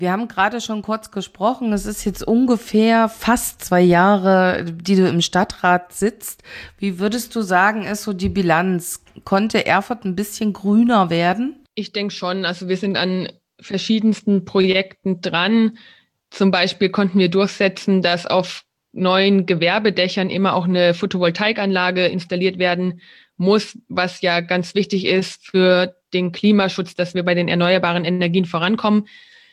Wir haben gerade schon kurz gesprochen, es ist jetzt ungefähr fast 2 Jahre, die du im Stadtrat sitzt. Wie würdest du sagen, ist so die Bilanz? Konnte Erfurt ein bisschen grüner werden? Ich denke schon, also wir sind an verschiedensten Projekten dran. Zum Beispiel konnten wir durchsetzen, dass auf neuen Gewerbedächern immer auch eine Photovoltaikanlage installiert werden muss, was ja ganz wichtig ist für den Klimaschutz, dass wir bei den erneuerbaren Energien vorankommen.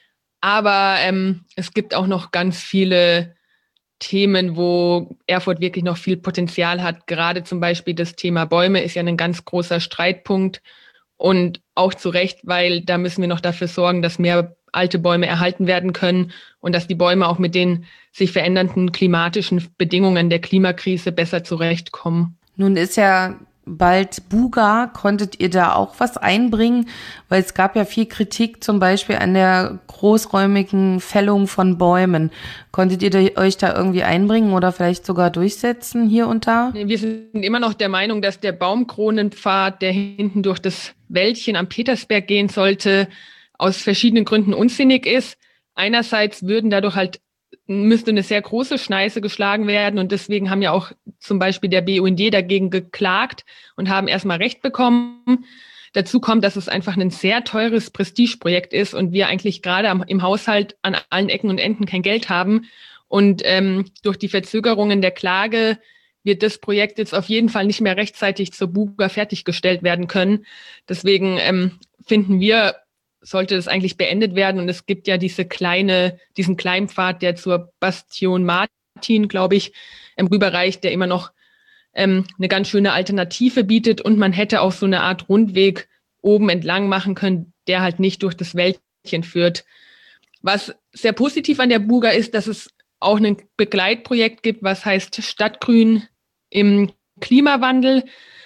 Aber es gibt auch noch ganz viele Themen, wo Erfurt wirklich noch viel Potenzial hat. Gerade zum Beispiel das Thema Bäume ist ja ein ganz großer Streitpunkt. Und auch zu Recht, weil da müssen wir noch dafür sorgen, dass mehr alte Bäume erhalten werden können und dass die Bäume auch mit den sich verändernden klimatischen Bedingungen der Klimakrise besser zurechtkommen. Nun ist ja bald Buga. Konntet ihr da auch was einbringen? Weil es gab ja viel Kritik zum Beispiel an der großräumigen Fällung von Bäumen. Konntet ihr euch da irgendwie einbringen oder vielleicht sogar durchsetzen hier und da? Wir sind immer noch der Meinung, dass der Baumkronenpfad, der hinten durch das Wäldchen am Petersberg gehen sollte, aus verschiedenen Gründen unsinnig ist. Einerseits müsste eine sehr große Schneise geschlagen werden und deswegen haben ja auch zum Beispiel der BUND dagegen geklagt und haben erstmal Recht bekommen. Dazu kommt, dass es einfach ein sehr teures Prestigeprojekt ist und wir eigentlich gerade im Haushalt an allen Ecken und Enden kein Geld haben. Und durch die Verzögerungen der Klage wird das Projekt jetzt auf jeden Fall nicht mehr rechtzeitig zur Buga fertiggestellt werden können. Deswegen finden wir, sollte das eigentlich beendet werden. Und es gibt ja diesen kleinen Pfad, der zur Bastion Martin, glaube ich, rüberreicht, der immer noch eine ganz schöne Alternative bietet. Und man hätte auch so eine Art Rundweg oben entlang machen können, der halt nicht durch das Wäldchen führt. Was sehr positiv an der Buga ist, dass es auch ein Begleitprojekt gibt, was heißt Stadtgrün im Klimawandel.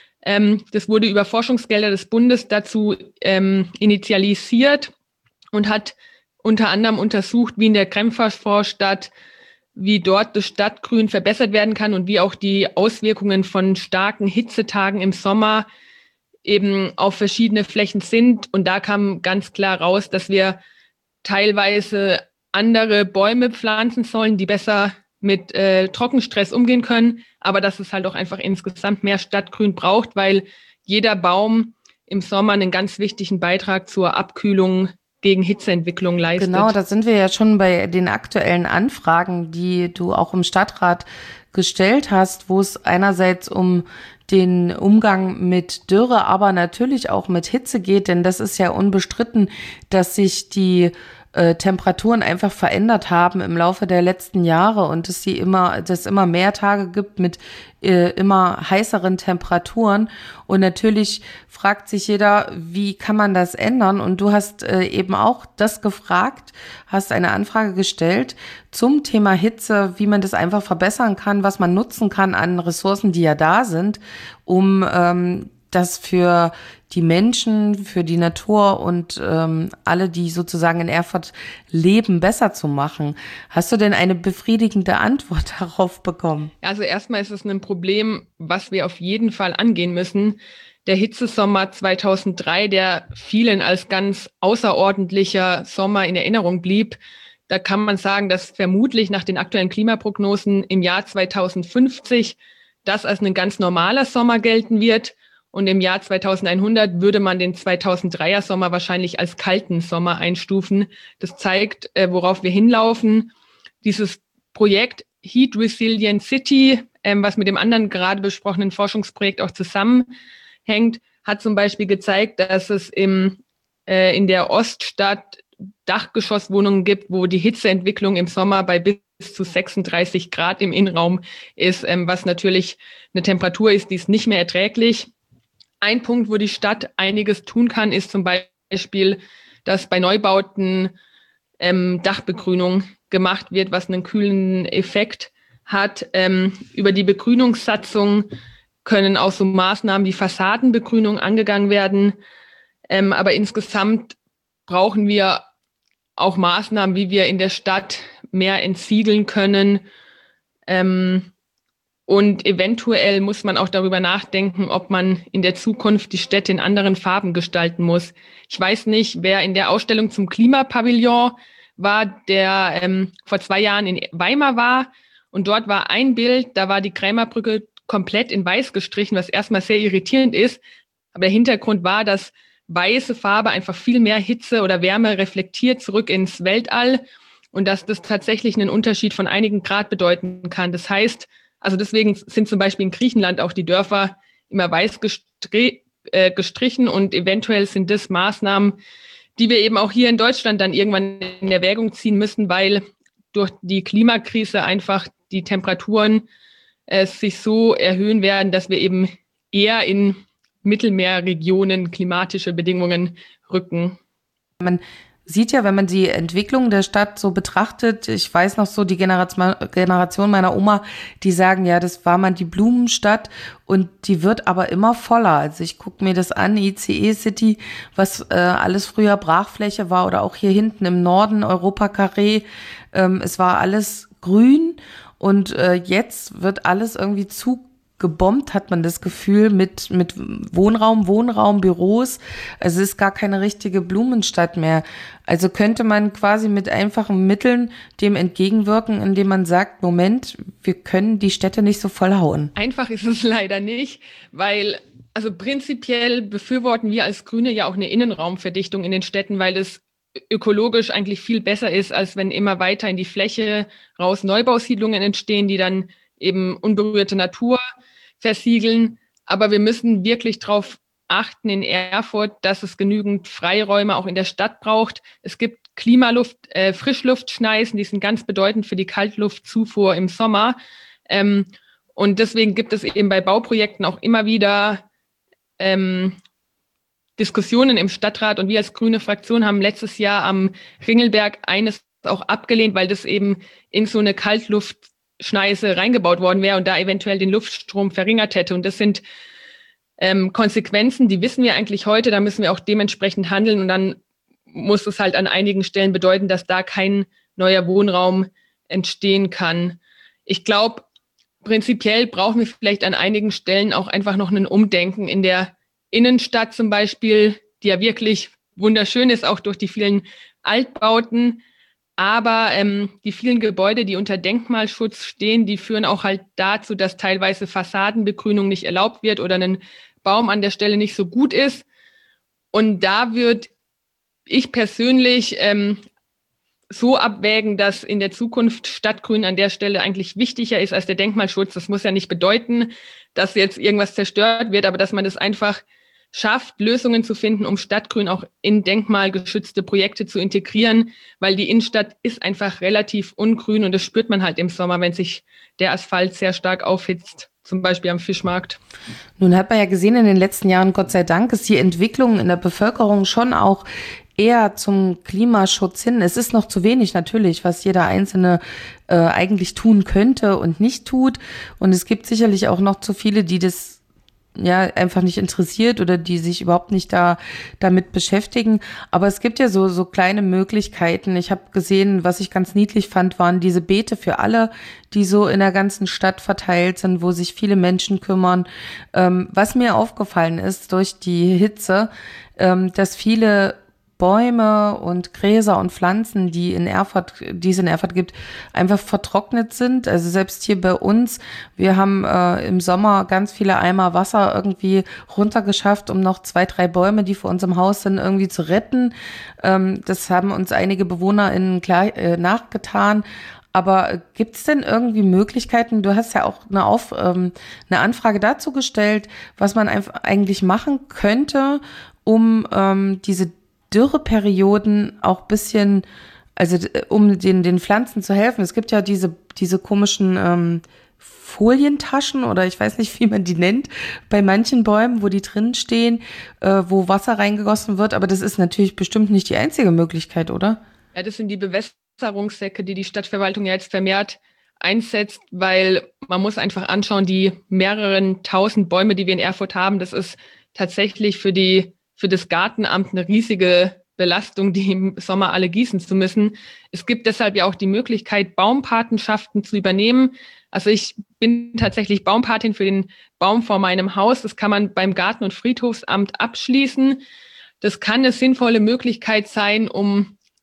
Das wurde über Forschungsgelder des Bundes dazu initialisiert und hat unter anderem untersucht, wie in der Krempfer-Vorstadt, wie dort das Stadtgrün verbessert werden kann und wie auch die Auswirkungen von starken Hitzetagen im Sommer eben auf verschiedene Flächen sind. Und da kam ganz klar raus, dass wir teilweise andere Bäume pflanzen sollen, die besser mit Trockenstress umgehen können, aber dass es halt auch einfach insgesamt mehr Stadtgrün braucht, weil jeder Baum im Sommer einen ganz wichtigen Beitrag zur Abkühlung gegen Hitzeentwicklung leistet. Genau, da sind wir ja schon bei den aktuellen Anfragen, die du auch im Stadtrat gestellt hast, wo es einerseits um den Umgang mit Dürre, aber natürlich auch mit Hitze geht, denn das ist ja unbestritten, dass sich die Temperaturen einfach verändert haben im Laufe der letzten Jahre und dass es immer mehr Tage gibt mit immer heißeren Temperaturen. Und natürlich fragt sich jeder, wie kann man das ändern? Und du hast eben auch das gefragt, hast eine Anfrage gestellt zum Thema Hitze, wie man das einfach verbessern kann, was man nutzen kann an Ressourcen, die ja da sind, um das für die Menschen, für die Natur und alle, die sozusagen in Erfurt leben, besser zu machen. Hast du denn eine befriedigende Antwort darauf bekommen? Also erstmal ist es ein Problem, was wir auf jeden Fall angehen müssen. Der Hitzesommer 2003, der vielen als ganz außerordentlicher Sommer in Erinnerung blieb, da kann man sagen, dass vermutlich nach den aktuellen Klimaprognosen im Jahr 2050 das als ein ganz normaler Sommer gelten wird. Und im Jahr 2100 würde man den 2003er Sommer wahrscheinlich als kalten Sommer einstufen. Das zeigt, worauf wir hinlaufen. Dieses Projekt Heat Resilient City, was mit dem anderen gerade besprochenen Forschungsprojekt auch zusammenhängt, hat zum Beispiel gezeigt, dass es in der Oststadt Dachgeschosswohnungen gibt, wo die Hitzeentwicklung im Sommer bei bis zu 36 Grad im Innenraum ist, was natürlich eine Temperatur ist, die ist nicht mehr erträglich. Ein Punkt, wo die Stadt einiges tun kann, ist zum Beispiel, dass bei Neubauten Dachbegrünung gemacht wird, was einen kühlenden Effekt hat. Über die Begrünungssatzung können auch so Maßnahmen wie Fassadenbegrünung angegangen werden. Aber insgesamt brauchen wir auch Maßnahmen, wie wir in der Stadt mehr entsiegeln können. Und eventuell muss man auch darüber nachdenken, ob man in der Zukunft die Städte in anderen Farben gestalten muss. Ich weiß nicht, wer in der Ausstellung zum Klimapavillon war, der vor 2 Jahren in Weimar war. Und dort war ein Bild, da war die Krämerbrücke komplett in weiß gestrichen, was erstmal sehr irritierend ist. Aber der Hintergrund war, dass weiße Farbe einfach viel mehr Hitze oder Wärme reflektiert zurück ins Weltall und dass das tatsächlich einen Unterschied von einigen Grad bedeuten kann. Das heißt, also deswegen sind zum Beispiel in Griechenland auch die Dörfer immer weiß gestrichen und eventuell sind das Maßnahmen, die wir eben auch hier in Deutschland dann irgendwann in Erwägung ziehen müssen, weil durch die Klimakrise einfach die Temperaturen sich so erhöhen werden, dass wir eben eher in Mittelmeerregionen klimatische Bedingungen rücken. Man sieht ja, wenn man die Entwicklung der Stadt so betrachtet, ich weiß noch so, die Generation meiner Oma, die sagen, ja, das war mal die Blumenstadt und die wird aber immer voller. Also ich gucke mir das an, ICE City, was alles früher Brachfläche war oder auch hier hinten im Norden, Europa-Carré, es war alles grün und jetzt wird alles irgendwie zugebombt, hat man das Gefühl, mit Wohnraum, Büros. Also es ist gar keine richtige Blumenstadt mehr. Also könnte man quasi mit einfachen Mitteln dem entgegenwirken, indem man sagt, Moment, wir können die Städte nicht so vollhauen. Einfach ist es leider nicht, weil also prinzipiell befürworten wir als Grüne ja auch eine Innenraumverdichtung in den Städten, weil es ökologisch eigentlich viel besser ist, als wenn immer weiter in die Fläche raus Neubausiedlungen entstehen, die dann eben unberührte Natur versiegeln. Aber wir müssen wirklich darauf achten in Erfurt, dass es genügend Freiräume auch in der Stadt braucht. Es gibt Frischluftschneisen, die sind ganz bedeutend für die Kaltluftzufuhr im Sommer. Und deswegen gibt es eben bei Bauprojekten auch immer wieder Diskussionen im Stadtrat. Und wir als grüne Fraktion haben letztes Jahr am Ringelberg eines auch abgelehnt, weil das eben in so eine Kaltluftschneise reingebaut worden wäre und da eventuell den Luftstrom verringert hätte. Und das sind Konsequenzen, die wissen wir eigentlich heute, da müssen wir auch dementsprechend handeln und dann muss es halt an einigen Stellen bedeuten, dass da kein neuer Wohnraum entstehen kann. Ich glaube, prinzipiell brauchen wir vielleicht an einigen Stellen auch einfach noch ein Umdenken in der Innenstadt zum Beispiel, die ja wirklich wunderschön ist, auch durch die vielen Altbauten. Aber die vielen Gebäude, die unter Denkmalschutz stehen, die führen auch halt dazu, dass teilweise Fassadenbegrünung nicht erlaubt wird oder ein Baum an der Stelle nicht so gut ist. Und da würde ich persönlich so abwägen, dass in der Zukunft Stadtgrün an der Stelle eigentlich wichtiger ist als der Denkmalschutz. Das muss ja nicht bedeuten, dass jetzt irgendwas zerstört wird, aber dass man das einfach schafft, Lösungen zu finden, um Stadtgrün auch in denkmalgeschützte Projekte zu integrieren, weil die Innenstadt ist einfach relativ ungrün und das spürt man halt im Sommer, wenn sich der Asphalt sehr stark aufhitzt, zum Beispiel am Fischmarkt. Nun hat man ja gesehen in den letzten Jahren, Gott sei Dank, ist die Entwicklung in der Bevölkerung schon auch eher zum Klimaschutz hin. Es ist noch zu wenig natürlich, was jeder Einzelne eigentlich tun könnte und nicht tut. Und es gibt sicherlich auch noch zu viele, die das ja einfach nicht interessiert oder die sich überhaupt nicht damit beschäftigen. Aber es gibt ja so kleine Möglichkeiten. Ich habe gesehen, was ich ganz niedlich fand, waren diese Beete für alle, die so in der ganzen Stadt verteilt sind, wo sich viele Menschen kümmern. Was mir aufgefallen ist durch die Hitze, dass viele Bäume und Gräser und Pflanzen, die es in Erfurt gibt, einfach vertrocknet sind. Also selbst hier bei uns, wir haben im Sommer ganz viele Eimer Wasser irgendwie runtergeschafft, um noch 2, 3 Bäume, die vor uns im Haus sind, irgendwie zu retten. Das haben uns einige BewohnerInnen nachgetan. Aber gibt es denn irgendwie Möglichkeiten, du hast ja auch eine Anfrage dazu gestellt, was man eigentlich machen könnte, um diese Dürreperioden auch bisschen, also um den Pflanzen zu helfen. Es gibt ja diese komischen Folientaschen oder ich weiß nicht, wie man die nennt, bei manchen Bäumen, wo die drin stehen, wo Wasser reingegossen wird. Aber das ist natürlich bestimmt nicht die einzige Möglichkeit, oder? Ja, das sind die Bewässerungssäcke, die Stadtverwaltung ja jetzt vermehrt einsetzt, weil man muss einfach anschauen, die mehreren tausend Bäume, die wir in Erfurt haben, das ist tatsächlich für das Gartenamt eine riesige Belastung, die im Sommer alle gießen zu müssen. Es gibt deshalb ja auch die Möglichkeit, Baumpatenschaften zu übernehmen. Also ich bin tatsächlich Baumpatin für den Baum vor meinem Haus. Das kann man beim Garten- und Friedhofsamt abschließen. Das kann eine sinnvolle Möglichkeit sein, um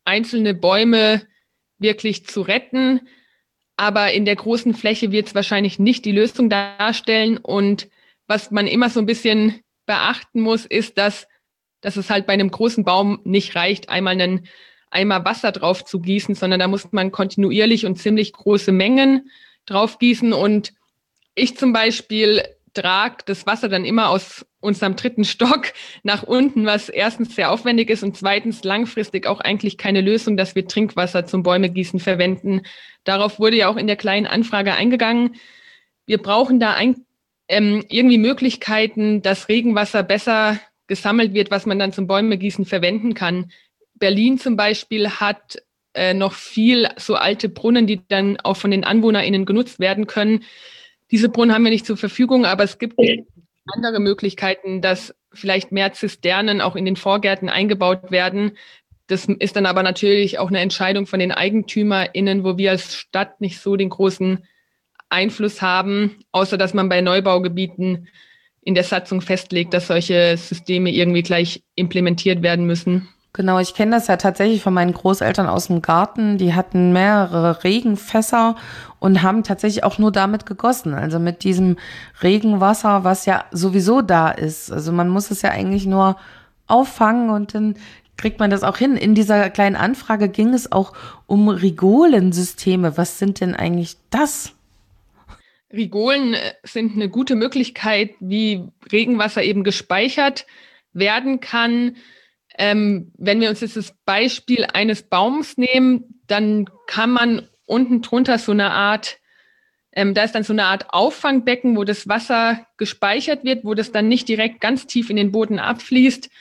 einzelne Bäume wirklich zu retten. Aber in der großen Fläche wird es wahrscheinlich nicht die Lösung darstellen. Und was man immer so ein bisschen beachten muss, ist, dass es halt bei einem großen Baum nicht reicht, einmal einen Eimer Wasser drauf zu gießen, sondern da muss man kontinuierlich und ziemlich große Mengen drauf gießen. Und ich zum Beispiel trage das Wasser dann immer aus unserem 3. Stock nach unten, was erstens sehr aufwendig ist und zweitens langfristig auch eigentlich keine Lösung, dass wir Trinkwasser zum Bäumegießen verwenden. Darauf wurde ja auch in der kleinen Anfrage eingegangen. Wir brauchen da irgendwie Möglichkeiten, dass Regenwasser besser gesammelt wird, was man dann zum Bäumegießen verwenden kann. Berlin zum Beispiel hat noch viel so alte Brunnen, die dann auch von den AnwohnerInnen genutzt werden können. Diese Brunnen haben wir nicht zur Verfügung, aber es gibt andere Möglichkeiten, dass vielleicht mehr Zisternen auch in den Vorgärten eingebaut werden. Das ist dann aber natürlich auch eine Entscheidung von den EigentümerInnen, wo wir als Stadt nicht so den großen Einfluss haben, außer dass man bei Neubaugebieten in der Satzung festlegt, dass solche Systeme irgendwie gleich implementiert werden müssen. Genau, ich kenne das ja tatsächlich von meinen Großeltern aus dem Garten. Die hatten mehrere Regenfässer und haben tatsächlich auch nur damit gegossen. Also mit diesem Regenwasser, was ja sowieso da ist. Also man muss es ja eigentlich nur auffangen und dann kriegt man das auch hin. In dieser kleinen Anfrage ging es auch um Rigolensysteme. Was sind denn eigentlich das? Rigolen sind eine gute Möglichkeit, wie Regenwasser eben gespeichert werden kann. Wenn wir uns jetzt das Beispiel eines Baums nehmen, dann kann man unten drunter so eine Art, da ist dann so eine Art Auffangbecken, wo das Wasser gespeichert wird, wo das dann nicht direkt ganz tief in den Boden abfließt.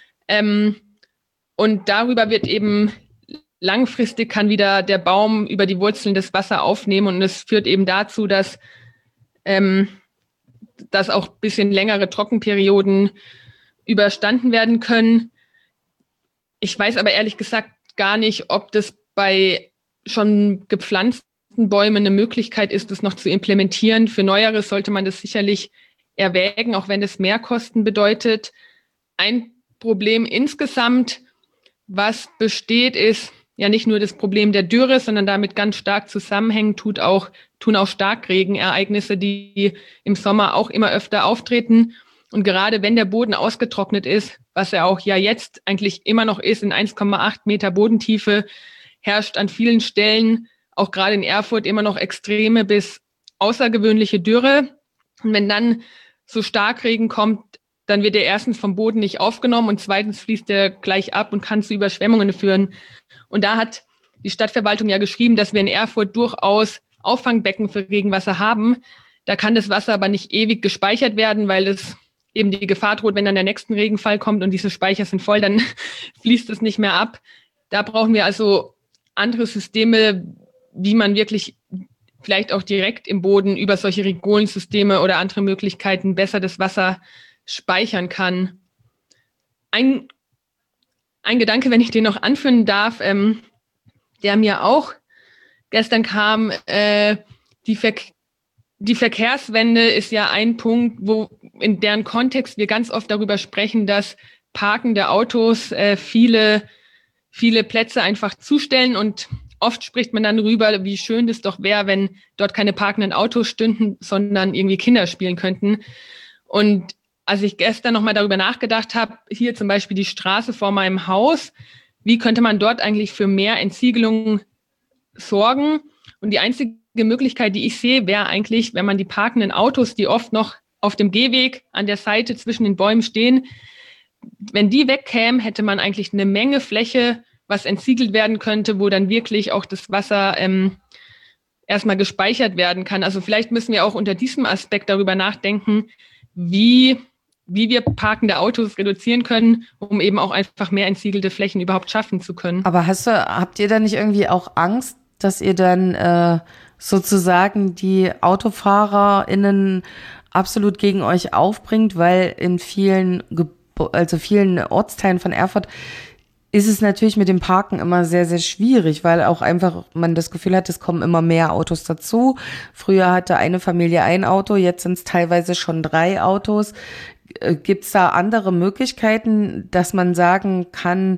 Und darüber wird eben langfristig kann wieder der Baum über die Wurzeln das Wasser aufnehmen und es führt eben dazu, dass auch ein bisschen längere Trockenperioden überstanden werden können. Ich weiß aber ehrlich gesagt gar nicht, ob das bei schon gepflanzten Bäumen eine Möglichkeit ist, das noch zu implementieren. Für Neuere sollte man das sicherlich erwägen, auch wenn es Mehrkosten bedeutet. Ein Problem insgesamt, was besteht, ist ja nicht nur das Problem der Dürre, sondern damit ganz stark zusammenhängen, tun auch Starkregenereignisse, die im Sommer auch immer öfter auftreten. Und gerade wenn der Boden ausgetrocknet ist, was er auch ja jetzt eigentlich immer noch ist, in 1,8 Meter Bodentiefe, herrscht an vielen Stellen, auch gerade in Erfurt, immer noch extreme bis außergewöhnliche Dürre. Und wenn dann so Starkregen kommt, dann wird er erstens vom Boden nicht aufgenommen und zweitens fließt er gleich ab und kann zu Überschwemmungen führen. Und da hat die Stadtverwaltung ja geschrieben, dass wir in Erfurt durchaus Auffangbecken für Regenwasser haben. Da kann das Wasser aber nicht ewig gespeichert werden, weil es eben die Gefahr droht, wenn dann der nächste Regenfall kommt und diese Speicher sind voll, dann fließt es nicht mehr ab. Da brauchen wir also andere Systeme, wie man wirklich vielleicht auch direkt im Boden über solche Rigolensysteme oder andere Möglichkeiten besser das Wasser speichern kann. Ein Gedanke, wenn ich den noch anführen darf, der mir auch gestern kam, die Verkehrswende ist ja ein Punkt, in deren Kontext wir ganz oft darüber sprechen, dass parkende Autos viele Plätze einfach zustellen und oft spricht man dann darüber, wie schön das doch wäre, wenn dort keine parkenden Autos stünden, sondern irgendwie Kinder spielen könnten. Und als ich gestern nochmal darüber nachgedacht habe, hier zum Beispiel die Straße vor meinem Haus, wie könnte man dort eigentlich für mehr Entsiegelung sorgen? Und die einzige Möglichkeit, die ich sehe, wäre eigentlich, wenn man die parkenden Autos, die oft noch auf dem Gehweg an der Seite zwischen den Bäumen stehen, wenn die wegkämen, hätte man eigentlich eine Menge Fläche, was entsiegelt werden könnte, wo dann wirklich auch das Wasser erstmal gespeichert werden kann. Also vielleicht müssen wir auch unter diesem Aspekt darüber nachdenken, wie wir parkende Autos reduzieren können, um eben auch einfach mehr entsiegelte Flächen überhaupt schaffen zu können. Aber habt ihr da nicht irgendwie auch Angst, dass ihr dann sozusagen die AutofahrerInnen absolut gegen euch aufbringt, weil in vielen Ortsteilen von Erfurt ist es natürlich mit dem Parken immer sehr, sehr schwierig, weil auch einfach man das Gefühl hat, es kommen immer mehr Autos dazu. Früher hatte eine Familie ein Auto, jetzt sind es teilweise schon 3 Autos. Gibt es da andere Möglichkeiten, dass man sagen kann,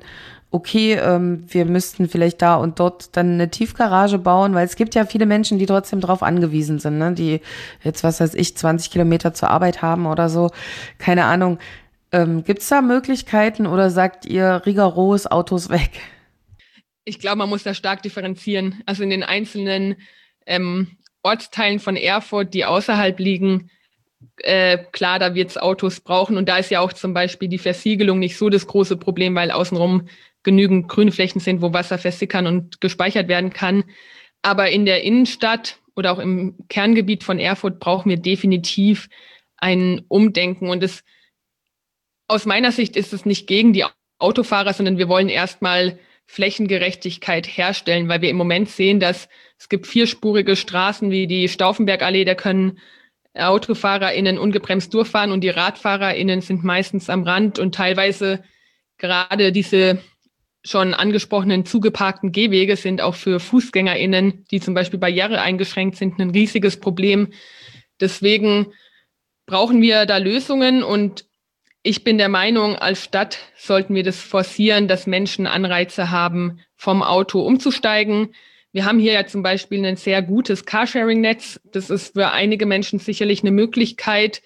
okay, wir müssten vielleicht da und dort dann eine Tiefgarage bauen, weil es gibt ja viele Menschen, die trotzdem drauf angewiesen sind, ne? Die jetzt, was weiß ich, 20 Kilometer zur Arbeit haben oder so. Keine Ahnung. Gibt es da Möglichkeiten oder sagt ihr rigoros Autos weg? Ich glaube, man muss da stark differenzieren. Also in den einzelnen Ortsteilen von Erfurt, die außerhalb liegen, klar, da wird es Autos brauchen. Und da ist ja auch zum Beispiel die Versiegelung nicht so das große Problem, weil außenrum genügend grüne Flächen sind, wo Wasser versickern und gespeichert werden kann. Aber in der Innenstadt oder auch im Kerngebiet von Erfurt brauchen wir definitiv ein Umdenken. Und aus meiner Sicht ist es nicht gegen die Autofahrer, sondern wir wollen erstmal Flächengerechtigkeit herstellen, weil wir im Moment sehen, dass es gibt vierspurige Straßen wie die Stauffenbergallee, da können AutofahrerInnen ungebremst durchfahren und die RadfahrerInnen sind meistens am Rand und teilweise gerade diese schon angesprochenen zugeparkten Gehwege sind auch für FußgängerInnen, die zum Beispiel barriereeingeschränkt sind, ein riesiges Problem. Deswegen brauchen wir da Lösungen und ich bin der Meinung, als Stadt sollten wir das forcieren, dass Menschen Anreize haben, vom Auto umzusteigen. Wir haben hier ja zum Beispiel ein sehr gutes Carsharing-Netz. Das ist für einige Menschen sicherlich eine Möglichkeit.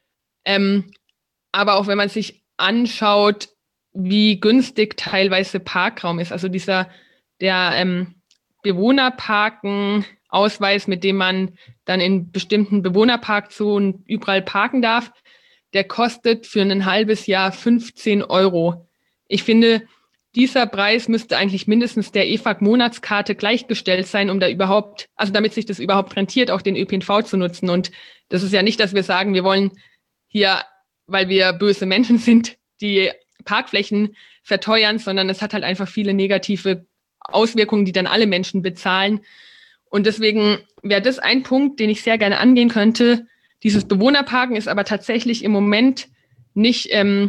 Aber auch wenn man sich anschaut, wie günstig teilweise Parkraum ist, also der Bewohnerparken-Ausweis, mit dem man dann in bestimmten Bewohnerparkzonen überall parken darf, der kostet für ein halbes Jahr 15 Euro. Ich finde, dieser Preis müsste eigentlich mindestens der EFAG-Monatskarte gleichgestellt sein, um da überhaupt, also damit sich das überhaupt rentiert, auch den ÖPNV zu nutzen. Und das ist ja nicht, dass wir sagen, wir wollen hier, weil wir böse Menschen sind, die Parkflächen verteuern, sondern es hat halt einfach viele negative Auswirkungen, die dann alle Menschen bezahlen. Und deswegen wäre das ein Punkt, den ich sehr gerne angehen könnte. Dieses Bewohnerparken ist aber tatsächlich im Moment nicht,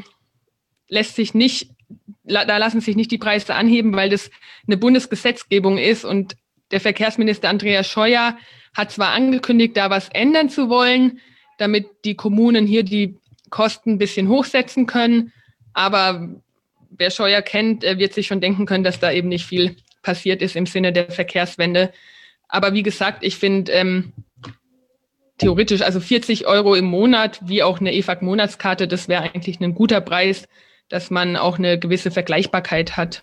da lassen sich nicht die Preise anheben, weil das eine Bundesgesetzgebung ist. Und der Verkehrsminister Andreas Scheuer hat zwar angekündigt, da was ändern zu wollen, damit die Kommunen hier die Kosten ein bisschen hochsetzen können. Aber wer Scheuer kennt, wird sich schon denken können, dass da eben nicht viel passiert ist im Sinne der Verkehrswende. Aber wie gesagt, ich finde theoretisch, also 40 Euro im Monat, wie auch eine EFAG-Monatskarte, das wäre eigentlich ein guter Preis, dass man auch eine gewisse Vergleichbarkeit hat.